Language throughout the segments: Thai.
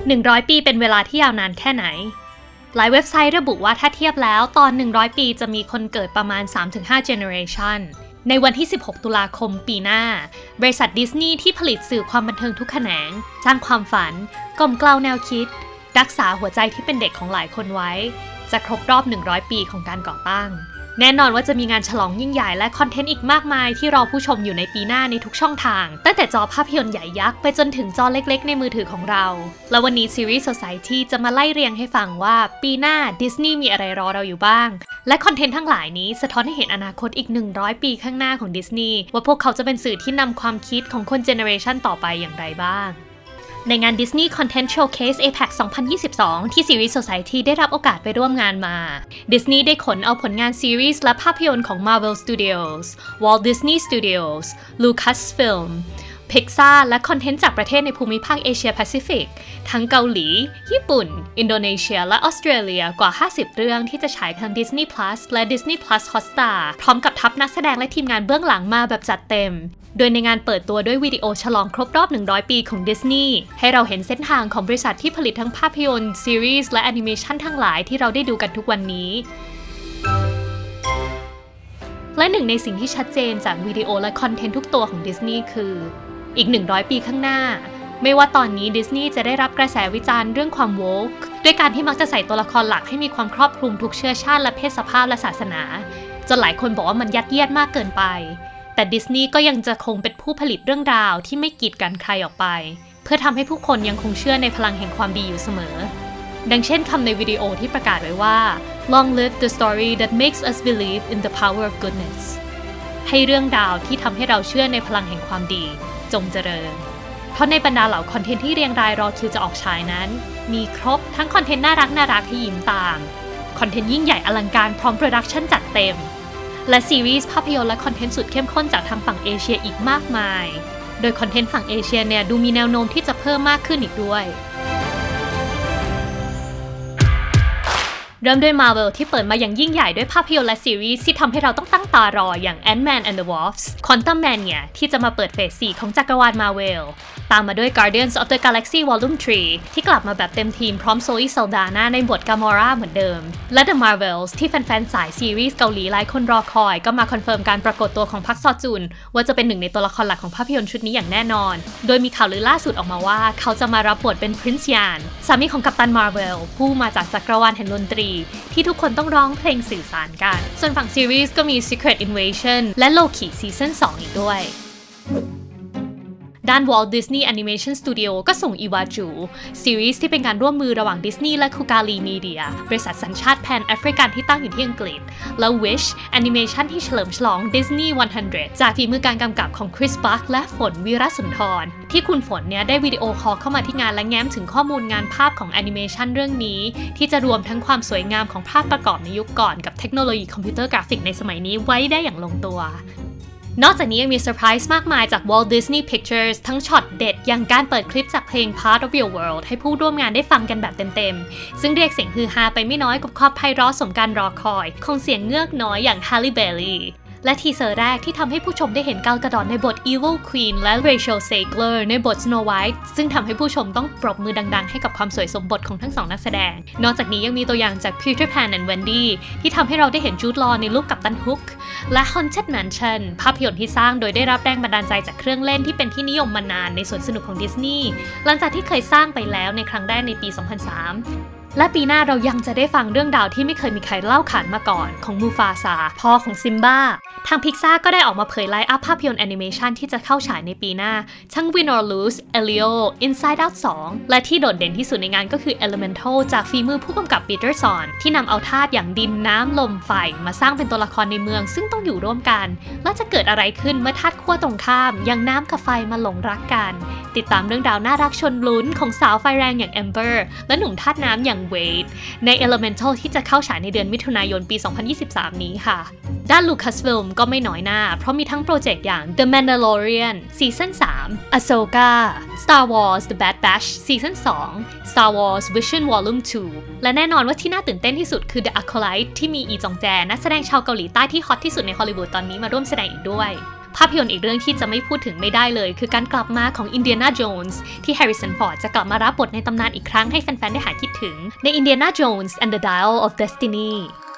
100 ปีเป็นเวลาที่ยาวนานแค่ไหนหลายเว็บไซต์ระบุว่าถ้าเทียบแล้วตอน100 ปีจะมีคนเกิดประมาณ 3-5 generation ในวันที่ 16 ตุลาคมปีหน้าบริษัทดิสนีย์ที่ผลิตสื่อความบันเทิงทุกแขนงสร้างความฝันกล่อมเกลาแนวคิดรักษาหัวใจที่เป็นเด็กของหลายคนไว้จะครบรอบ100 ปีของการก่อตั้งแน่นอนว่าจะมีงานฉลองยิ่งใหญ่และคอนเทนต์อีกมากมายที่รอผู้ชมอยู่ในปีหน้าในทุกช่องทางตั้งแต่จอภาพยนตร์ใหญ่ยักษ์ไปจนถึงจอเล็กๆในมือถือของเราและวันนี้ซีรีส์ Society จะมาไล่เรียงให้ฟังว่าปีหน้าดิสนีย์มีอะไรรอเราอยู่บ้างและคอนเทนต์ทั้งหลายนี้สะท้อนให้เห็นอนาคตอีก100 ปีข้างหน้าของดิสนีย์ว่าพวกเขาจะเป็นสื่อที่นำความคิดของคนเจเนอเรชันต่อไปอย่างไรบ้างในงาน Disney Content Showcase APAC 2022 ที่ Series Society ได้รับโอกาสไปร่วมงานมา Disney ได้ขนเอาผลงานซีรีส์และภาพยนตร์ของ Marvel Studios, Walt Disney Studios, Lucasfilm, Pixar และคอนเทนต์จากประเทศในภูมิภาคเอเชียแปซิฟิกทั้งเกาหลี ญี่ปุ่น อินโดนีเซียและออสเตรเลียกว่า 50 เรื่องที่จะฉายทาง Disney Plus และ Disney Plus Hotstar พร้อมกับทัพนักแสดงและทีมงานเบื้องหลังมาแบบจัดเต็มโดยในงานเปิดตัวด้วยวิดีโอฉลองครบรอบ100 ปีของดิสนีย์ให้เราเห็นเส้นทางของบริษัทที่ผลิตทั้งภาพยนตร์ซีรีส์และแอนิเมชันทั้งหลายที่เราได้ดูกันทุกวันนี้และหนึ่งในสิ่งที่ชัดเจนจากวิดีโอและคอนเทนต์ทุกตัวของดิสนีย์คืออีก100 ปีข้างหน้าไม่ว่าตอนนี้ดิสนีย์จะได้รับกระแสวิจารณ์เรื่องความโว๊คด้วยการที่มักจะใส่ตัวละครหลักให้มีความครอบคลุมทุกเชื้อชาติและเพศสภาพและศาสนาจนหลายคนบอกว่ามันยัดเยียดมากเกินไปแต่ดิสนีย์ก็ยังจะคงเป็นผู้ผลิตเรื่องราวที่ไม่กีดกันใครออกไปเพื่อทำให้ผู้คนยังคงเชื่อในพลังแห่งความดีอยู่เสมอดังเช่นคำในวิดีโอที่ประกาศไว้ว่า Long live the story that makes us believe in the power of goodness ให้เรื่องราวที่ทำให้เราเชื่อในพลังแห่งความดีจงเจริญเพราะในบรรดาเหล่าคอนเทนต์ที่เรียงรายรอคิวจะออกฉายนั้นมีครบทั้งคอนเทนต์น่ารักให้ยิ้มตามคอนเทนต์ยิ่งใหญ่อลังการพร้อมโปรดักชั่นจัดเต็มและซีรีส์ภาพยนตร์และคอนเทนต์สุดเข้มข้นจากทางฝั่งเอเชียอีกมากมายโดยคอนเทนต์ฝั่งเอเชียเนี่ยดูมีแนวโน้มที่จะเพิ่มมากขึ้นอีกด้วยเริ่มด้วย Marvel ที่เปิดมาอย่างยิ่งใหญ่ด้วยภาพยนตร์และซีรีส์ที่ทำให้เราต้องตั้งตารออย่าง Ant-Man and the Wasp Quantumania ที่จะมาเปิดเฟส 4 ของจักรวาล Marvel ตามมาด้วย Guardians of the Galaxy Volume 3 ที่กลับมาแบบเต็มทีมพร้อม Zoe Saldana ในบท Gamora เหมือนเดิมและ The Marvels ที่แฟนๆสายซีรีส์เกาหลีหลายคนรอคอยก็มาคอนเฟิร์มการปรากฏตัวของพักซอจุนว่าจะเป็นหนึ่งในตัวละครหลักของภาพยนตร์ชุดนี้อย่างแน่นอนโดยมีข่าวลือล่าสุดออกมาว่าเขาจะมารับบทเป็น Prince Yan สามีของกัปตัน Marvel ผู้มาจากจักรวาลแห่งดนตรีที่ทุกคนต้องร้องเพลงสื่อสารกันส่วนฝั่งซีรีส์ก็มี Secret Invasion และ Loki ซีซั่น 2 อีกด้วยด้าน Walt Disney Animation Studio ก็ส่งอีวาจูซีรีส์ที่เป็นการร่วมมือระหว่างดิสนีย์และคูกาลีมีเดียบริษัทสัญชาติแพนแอฟริกันที่ตั้งอยู่ที่อังกฤษและ Wish Animation ที่เฉลิมฉลอง Disney 100 จากฝีมือการกำกับของคริสบัคและฝนวีรสุนทรที่คุณฝนเนี่ยได้วิดีโอคอลเข้ามาที่งานและแง้มถึงข้อมูลงานภาพของแอนิเมชันเรื่องนี้ที่จะรวมทั้งความสวยงามของภาพประกอบในยุคก่อนกับเทคโนโลยีคอมพิวเตอร์กราฟิกในสมัยนี้ไว้ได้อย่างลงตัวนอกจากนี้ยังมีเซอร์ไพรส์มากมายจาก Walt Disney Pictures ทั้งช็อตเด็ดอย่างการเปิดคลิปจากเพลง Part of Your World ให้ผู้ร่วมงานได้ฟังกันแบบเต็มๆซึ่งเรียกเสียงฮือฮาไปไม่น้อยกับความไพเราะสมการรอคอยของเสียงเงือกน้อยอย่าง Halle Bailey และทีเซอร์แรกที่ทำให้ผู้ชมได้เห็นกาลกาดอตในบท Evil Queen และ Rachel Zegler ในบท Snow White ซึ่งทำให้ผู้ชมต้องปรบมือดังๆให้กับความสวยสมบทของทั้งสองนักแสดงนอกจากนี้ยังมีตัวอย่างจาก Peter Pan and Wendy ที่ทำให้เราได้เห็นจูดลอว์ในลุคกัปตันฮุกและ Haunted Mansion ภาพยนตร์ที่สร้างโดยได้รับแรงบันดาลใจจากเครื่องเล่นที่เป็นที่นิยมมานานในสวนสนุกของดิสนีย์หลังจากที่เคยสร้างไปแล้วในครั้งแรกในปี 2003 และปีหน้าเรายังจะได้ฟังเรื่องราวที่ไม่เคยมีใครเล่าขานมาก่อนของมูฟาซาพ่อของซิมบ้าทาง Pixar ก็ได้ออกมาเผยไลน์อัพภาพยนตร์แอนิเมชันที่จะเข้าฉายในปีหน้าทั้ง Win or Lose, Elio, Inside Out 2 และที่โดดเด่นที่สุดในงานก็คือ Elemental จากฝีมือผู้กำกับปีเตอร์ซอนที่นำเอาธาตุอย่างดินน้ำลมไฟมาสร้างเป็นตัวละครในเมืองซึ่งต้องอยู่ร่วมกันและจะเกิดอะไรขึ้นเมื่อธาตุขั้วตรงข้ามอย่างน้ำกับไฟมาหลงรักกันติดตามเรื่องราวน่ารักชวนลุ้นของสาวไฟแรงอย่าง Amber และหนุ่มธาตุน้ำอย่าง Wade ใน Elemental ที่จะเข้าฉายในเดือนมิถุนายนปี 2023 นี้ค่ะด้าน Lucasfilm ก็ไม่น้อยหน้าเพราะมีทั้งโปรเจกต์อย่าง The Mandalorian ซีซั่น 3 Ahsoka Star Wars The Bad Batch ซีซั่น 2 Star Wars Vision Volume 2 และแน่นอนว่าที่น่าตื่นเต้นที่สุดคือ The Acolyte ที่มีอีจองแจนักแสดงชาวเกาหลีใต้ที่ฮอตที่สุดในฮอลลีวูดตอนนี้มาร่วมแสดงอีกด้วยภาพยนตร์อีกเรื่องที่จะไม่พูดถึงไม่ได้เลยคือการกลับมาของอินเดียนาโจนส์ที่แฮร์ริสัน ฟอร์ดจะกลับมารับบทในตำนานอีกครั้งให้แฟนๆได้หายคิดถึงใน Indiana Jones and the Dial of Destiny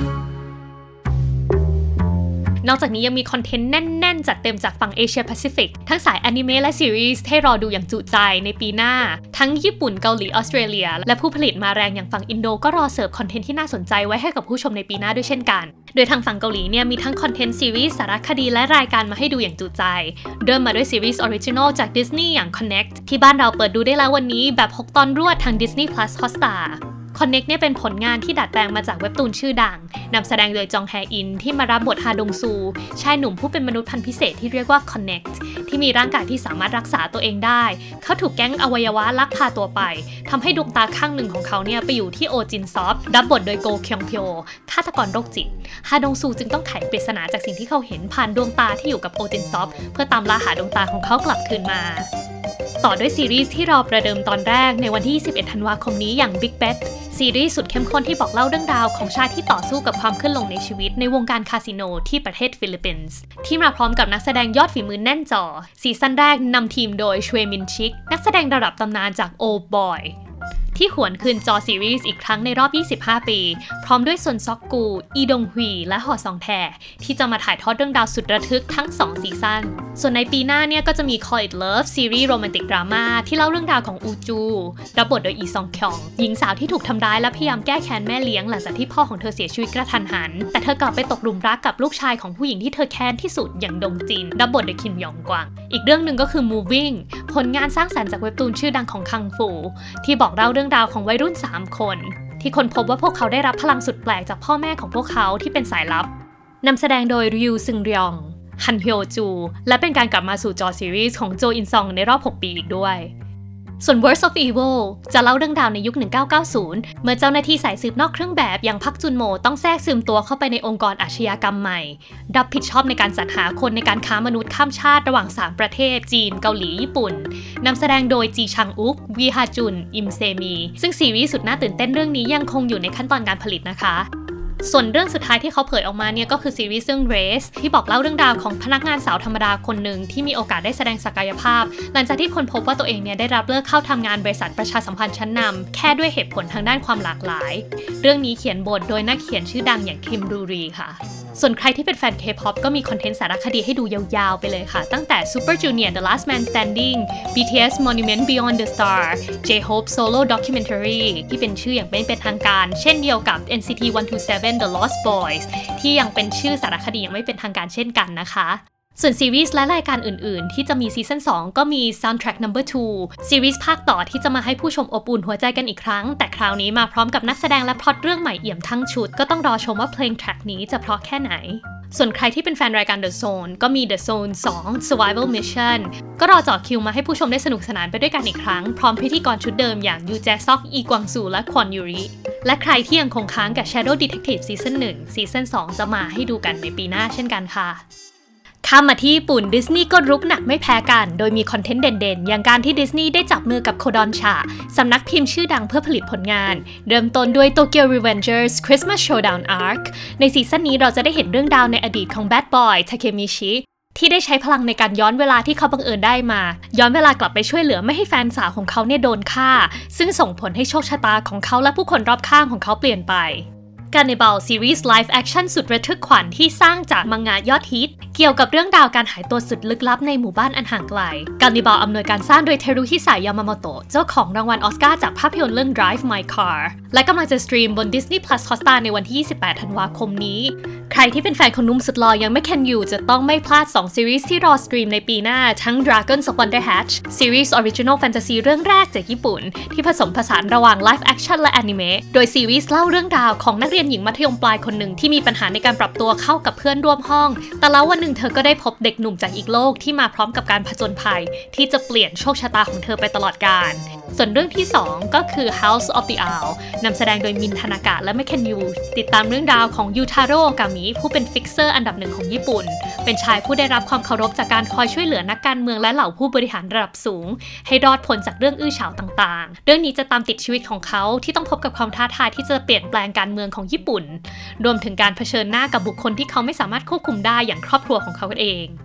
นอกจากนี้ยังมีคอนเทนต์แน่นๆจัดเต็มจากฝั่งเอเชียแปซิฟิกทั้งสายอนิเมะและซีรีส์ให้รอดูอย่างจุใจในปีหน้าทั้งญี่ปุ่นเกาหลีออสเตรเลียและผู้ผลิตมาแรงอย่างฝั่งอินโดก็รอเสิร์ฟคอนเทนต์ที่น่าสนใจไว้ให้กับผู้ชมในปีหน้าด้วยเช่นกันโดยทางฝั่งเกาหลีเนี่ยมีทั้งคอนเทนต์ซีรีส์สารคดีและรายการมาให้ดูอย่างจุใจเริ่มมาด้วยซีรีส์ออริจินอลจากดิสนีย์อย่าง Connect ที่บ้านเราเปิดดูได้แล้ววันนี้แบบ6ตอนรวดทาง Disney Plus Hotstar Connect เนี่ยเป็นผลงานที่ดัดแปลงมาจากเว็บตูนชื่อดังนำแสดงโดยจองแฮอินที่มารับบทฮาดงซูชายหนุ่มผู้เป็นมนุษย์พันธุ์พิเศษที่เรียกว่า Connect ที่มีร่างกายที่สามารถรักษาตัวเองได้เขาถูกแก๊งอวัยวะลักพาตัวไปทำให้ดวงตาข้างหนึ่งของเขาเนี่ยไปอยู่ที่โอจินซอฟรับบทโดยโกคยองพโยฆาตกรโรคจิตฮาดงซูจึงต้องไขปริศนาจากสิ่งที่เขาเห็นผ่านดวงตาที่อยู่กับโอจินซอฟเพื่อตามล่าหาดวงตาของเขากลับคืนมาต่อด้วยซีรีส์ที่รอประเดิมตอนแรกในวันที่21ธันวาคมนี้อย่าง Big Bet ซีรีส์สุดเข้มข้นที่บอกเล่าเรื่องราวของชายที่ต่อสู้กับความขึ้นลงในชีวิตในวงการคาสิโนที่ประเทศฟิลิปปินส์ที่มาพร้อมกับนักแสดงยอดฝีมือแน่นจอซีซั่นแรกนำทีมโดยชเวมินชิกนักแสดงระดับตำนานจาก Old Boyที่หวนคืนจอซีรีส์อีกครั้งในรอบ25ปีพร้อมด้วยซนซอกกูอีดงฮวีและฮอซองแทที่จะมาถ่ายทอดเรื่องราวสุดระทึกทั้ง2ซีซั่นส่วนในปีหน้าเนี่ยก็จะมี Call It Love ซีรีส์โรแมนติกดราม่าที่เล่าเรื่องราวของอูจูรับบทโดยอีซองคยองหญิงสาวที่ถูกทำร้ายและพยายามแก้แค้นแม่เลี้ยงหลังจากที่พ่อของเธอเสียชีวิตกระทันหันแต่เธอกลับไปตกหลุมรักกับลูกชายของผู้หญิงที่เธอแค้นที่สุดอย่างดงจินรับบทโดยคิมยองกวางอีกเรื่องหนึ่งก็คือ Moving ผลงานสร้างสรรค์จากเว็บตูนชื่อดังของคังฟูที่บอกเล่าเรื่องราวของวัยรุ่น3 คนที่คนพบว่าพวกเขาได้รับพลังสุดแปลกจากพ่อแม่ของพวกเขาที่เป็นสายลับนำแสดงโดยริวซึงรยองฮันฮyoจูและเป็นการกลับมาสู่จอซีรีส์ของโจอินซองในรอบ6 ปีอีกด้วยส่วน Worst of Evil จะเล่าเรื่องราวในยุค 1990 เมื่อเจ้าหน้าที่สายสืบนอกเครื่องแบบอย่างพักจุนโมต้องแทรกซึมตัวเข้าไปในองค์กรอาชญากรรมใหม่รับผิดชอบในการสรรหาคนในการค้ามนุษย์ข้ามชาติระหว่าง3 ประเทศจีนเกาหลีญี่ปุ่นนำแสดงโดยจีชังอุกวีฮาจุนอิมเซมีซึ่งซีรีส์สุดน่าตื่นเต้นเรื่องนี้ยังคงอยู่ในขั้นตอนการผลิตนะคะส่วนเรื่องสุดท้ายที่เขาเผยออกมาเนี่ยก็คือซีรีส์เรื่อง Race ที่บอกเล่าเรื่องราวของพนักงานสาวธรรมดาคนหนึ่งที่มีโอกาสได้แสดงศักยภาพหลังจากที่คนพบว่าตัวเองเนี่ยได้รับเลือกเข้าทำงานบริษัทประชาสัมพันธ์ชั้นนำแค่ด้วยเหตุผลทางด้านความหลากหลายเรื่องนี้เขียนบทโดยนักเขียนชื่อดังอย่างคิมรูรีค่ะส่วนใครที่เป็นแฟน K-pop ก็มีคอนเทนต์สารคดีให้ดูยาวๆไปเลยค่ะตั้งแต่ Super Junior The Last Man Standing BTS Monument Beyond the Star J-Hope Solo Documentary ที่เป็นชื่ออย่างเป็นทางการเช่นเดียวกับ NCT 127 The Lost Boys ที่ยังเป็นชื่อสารคดียังไม่เป็นทางการเช่นกันนะคะส่วนซีรีส์และรายการอื่นๆที่จะมีซีซั่น2ก็มี Soundtrack No. 2 ซีรีส์ภาคต่อที่จะมาให้ผู้ชมอบอุ่นหัวใจกันอีกครั้งแต่คราวนี้มาพร้อมกับนักแสดงและพล็อตเรื่องใหม่เอี่ยมทั้งชุดก็ต้องรอชมว่าเพลงแทร็กนี้จะเพราะแค่ไหนส่วนใครที่เป็นแฟนรายการ The Zone ก็มี The Zone 2 Survival Mission ก็รอจ่อคิวมาให้ผู้ชมได้สนุกสนานไปด้วยกันอีกครั้งพร้อมพิธีกรชุดเดิมอย่างยูแจซอกอีกวางซูและควอนยูริและใครที่ยังคงค้างกับ Shadow Detective ซีซั่น 1 ซีซั่น 2 จะมาให้ดูกันในปีหน้าเช่นกันค่ะข้ามมาที่ญี่ปุ่นดิสนีย์ก็รุกหนักไม่แพ้กันโดยมีคอนเทนต์เด่นๆอย่างการที่ดิสนีย์ได้จับมือกับโคดอนชาสำนักพิมพ์ชื่อดังเพื่อผลิตผลงานเริ่มต้นด้วย Tokyo Revengers Christmas Showdown Arc ในซีซั่นนี้เราจะได้เห็นเรื่องราวในอดีตของ Bad Boy Takemichi ที่ได้ใช้พลังในการย้อนเวลาที่เขาบังเอิญได้มาย้อนเวลากลับไปช่วยเหลือไม่ให้แฟนสาวของเขาเนี่ยโดนฆ่าซึ่งส่งผลให้โชคชะตาของเขาและผู้คนรอบข้างของเขาเปลี่ยนไปCarnival ซีรีส์ Live Action สุดระทึกขวัญที่สร้างจากมังงะยอดฮิตเกี่ยวกับเรื่องราวการหายตัวสุดลึกลับในหมู่บ้านอันห่างไกล Carnival อำนวยการสร้างโดยเทรุฮิสายายามาโมโตะเจ้าของรางวัลออสการ์จากภาพยนตร์เรื่อง Drive My Car และกำลังจะสตรีมบน Disney Plus Hotstar ในวันที่28ธันวาคมนี้ใครที่เป็นแฟนของหนุ่มสุดหล่อยังไม่เคนยูจะต้องไม่พลาด2ซีรีส์ที่รอสตรีมในปีหน้าทั้ง Dragons of Wonder Hatch ซีรีส์ Original Fantasy เรื่องแรกจากญี่ปุ่นที่ผสมผสานระหว่าง Live Action และ Anime โดยซีรีส์เล่าเรื่องราวของนักเรียนหญิงมัธยมปลายคนหนึ่งที่มีปัญหาในการปรับตัวเข้ากับเพื่อนร่วมห้องแต่แล้ววันหนึ่งเธอก็ได้พบเด็กหนุ่มจากอีกโลกที่มาพร้อมกับการผจญภัยที่จะเปลี่ยนโชคชะตาของเธอไปตลอดกาลส่วนเรื่องที่2ก็คือ House of the Owl นำแสดงโดยมินทานากะและแมคเคนยูติดตามเรื่องราวของยูทาโร่โอกามิผู้เป็นฟิกเซอร์อันดับ1ของญี่ปุ่นเป็นชายผู้ได้รับความเคารพจากการคอยช่วยเหลือนักการเมืองและเหล่าผู้บริหารระดับสูงให้รอดพ้นจากเรื่องอื้อฉาวต่างๆเรื่องนี้จะตามติดชีวิตของเขาที่ต้องพบกับความท้าทายที่จะเปลี่ยนแปลงการเมืองของญี่ปุ่นรวมถึงการเผชิญหน้ากับบุคคลที่เขาไม่สามารถควบคุมได้อย่างครอบครัวของเขาเอง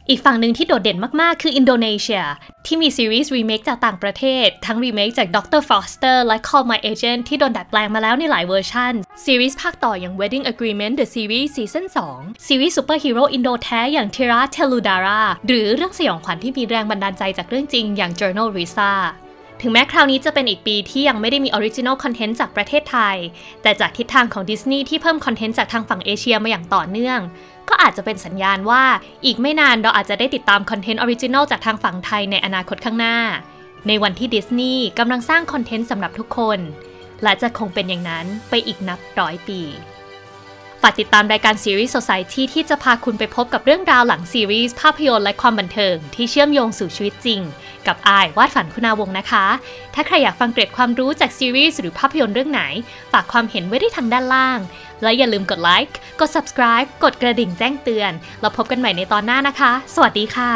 อีกฝั่งหนึ่งที่โดดเด่นมากๆคืออินโดนีเซียที่มีซีรีส์รีเมคจากต่างประเทศทั้งรีเมคจาก Dr. Foster และ Call My Agent ที่โดนดัดแปลงมาแล้วในหลายเวอร์ชันซีรีส์ภาคต่ออย่าง Wedding Agreement The Series Season 2ซีรีส์ซูเปอร์ฮีโร่อินโดแท้อย่าง Tira Teludara หรือเรื่องสยองขวัญที่มีแรงบันดาลใจจากเรื่องจริงอย่าง Journal Risa ถึงแม้คราวนี้จะเป็นอีกปีที่ยังไม่ได้มีออริจินอลคอนเทนต์จากประเทศไทยแต่จากทิศทางของดิสนีย์ที่เพิ่มคอนเทนต์จากทางฝั่งเอเชียมาอย่างต่อเนื่องก็อาจจะเป็นสัญญาณว่าอีกไม่นานเราอาจจะได้ติดตามคอนเทนต์ออริจินอลจากทางฝั่งไทยในอนาคตข้างหน้าในวันที่ดิสนีย์กำลังสร้างคอนเทนต์สำหรับทุกคนและจะคงเป็นอย่างนั้นไปอีกนับร้อยปีฝากติดตามรายการ Series Society ที่จะพาคุณไปพบกับเรื่องราวหลังซีรีส์ภาพยนตร์และความบันเทิงที่เชื่อมโยงสู่ชีวิตจริงกับอายวาดฝันคุณาวงศ์นะคะถ้าใครอยากฟังเกร็ดความรู้จากซีรีส์หรือภาพยนตร์เรื่องไหนฝากความเห็นไว้ที่ทางด้านล่างและอย่าลืมกดไลค์กด subscribe กดกระดิ่งแจ้งเตือนแล้วพบกันใหม่ในตอนหน้านะคะสวัสดีค่ะ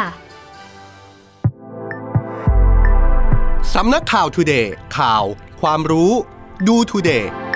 สำนักข่าว Today ข่าวความรู้ดู Today